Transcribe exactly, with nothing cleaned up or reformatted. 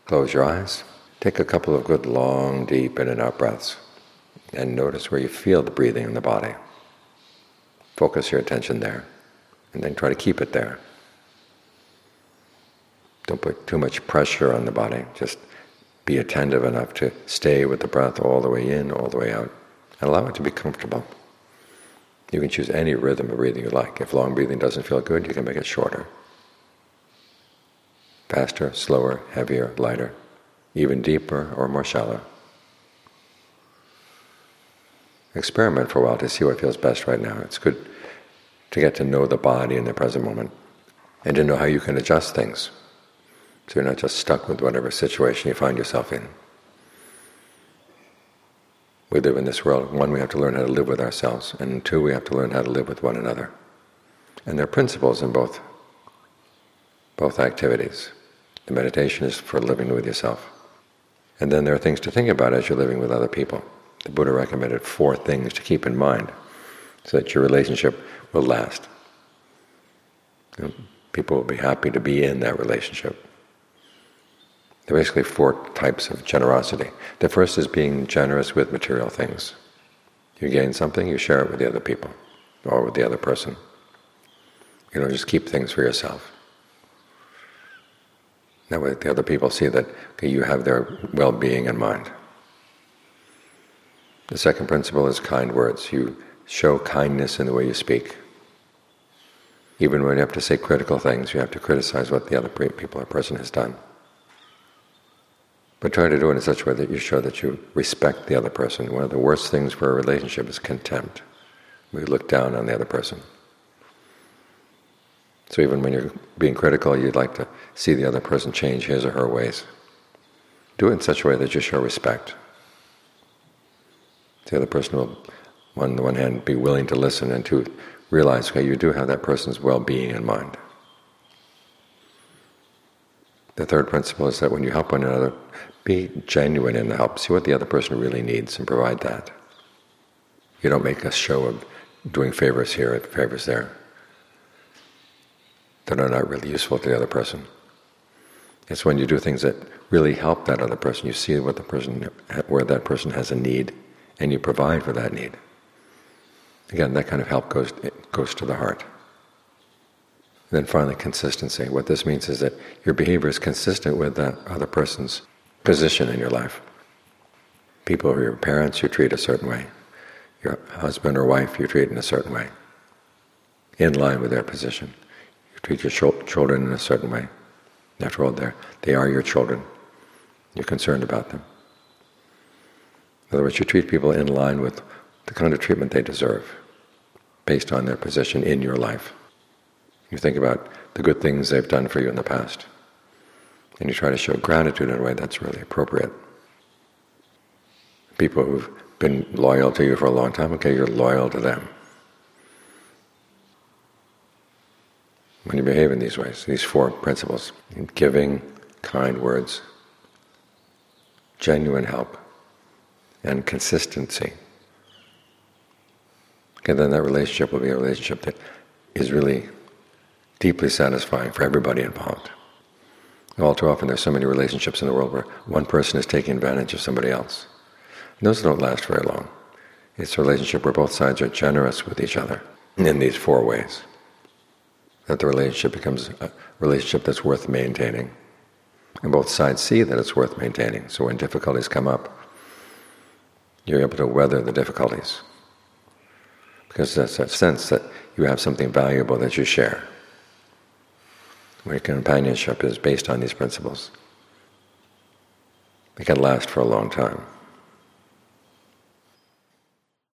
Close your eyes. Take a couple of good long, deep in and out breaths, and notice where you feel the breathing in the body. Focus your attention there, and then try to keep it there. Don't put too much pressure on the body. Just be attentive enough to stay with the breath all the way in, all the way out, and allow it to be comfortable. You can choose any rhythm of breathing you like. If long breathing doesn't feel good, you can make it shorter. Faster, slower, heavier, lighter, even deeper or more shallow. Experiment for a while to see what feels best right now. It's good to get to know the body in the present moment and to know how you can adjust things so you're not just stuck with whatever situation you find yourself in. We live in this world. One, we have to learn how to live with ourselves, and two, we have to learn how to live with one another. And there are principles in both, both activities. The meditation is for living with yourself. And then there are things to think about as you're living with other people. The Buddha recommended four things to keep in mind so that your relationship will last. You know, people will be happy to be in that relationship. There are basically four types of generosity. The first is being generous with material things. You gain something, you share it with the other people, or with the other person. You don't just keep things for yourself. That way the other people see that okay, you have their well-being in mind. The second principle is kind words. You show kindness in the way you speak. Even when you have to say critical things, you have to criticize what the other people or person has done. But try to do it in such a way that you show that you respect the other person. One of the worst things for a relationship is contempt. We look down on the other person. So even when you're being critical, you'd like to see the other person change his or her ways. Do it in such a way that you show respect. The other person will, on the one hand, be willing to listen, and to realize, okay, you do have that person's well-being in mind. The third principle is that when you help one another, be genuine in the help. See what the other person really needs and provide that. You don't make a show of doing favors here and favors there that are not really useful to the other person. It's when you do things that really help that other person. You see what the person, where that person has a need, and you provide for that need. Again, that kind of help goes it goes to the heart. And then finally, consistency. What this means is that your behavior is consistent with that other person's position in your life. People who are your parents, you treat a certain way. Your husband or wife, you treat in a certain way, in line with their position. You treat your children in a certain way. After all, they're, they are your children. You're concerned about them. In other words, you treat people in line with the kind of treatment they deserve, based on their position in your life. You think about the good things they've done for you in the past, and you try to show gratitude in a way that's really appropriate. People who've been loyal to you for a long time, okay, you're loyal to them. When you behave in these ways, these four principles, giving, kind words, genuine help, and consistency, okay, then that relationship will be a relationship that is really deeply satisfying for everybody involved. And all too often there's so many relationships in the world where one person is taking advantage of somebody else. And those don't last very long. It's a relationship where both sides are generous with each other in these four ways, that the relationship becomes a relationship that's worth maintaining. And both sides see that it's worth maintaining. So when difficulties come up, you're able to weather the difficulties, because there's that sense that you have something valuable that you share. Where companionship is based on these principles, it can last for a long time.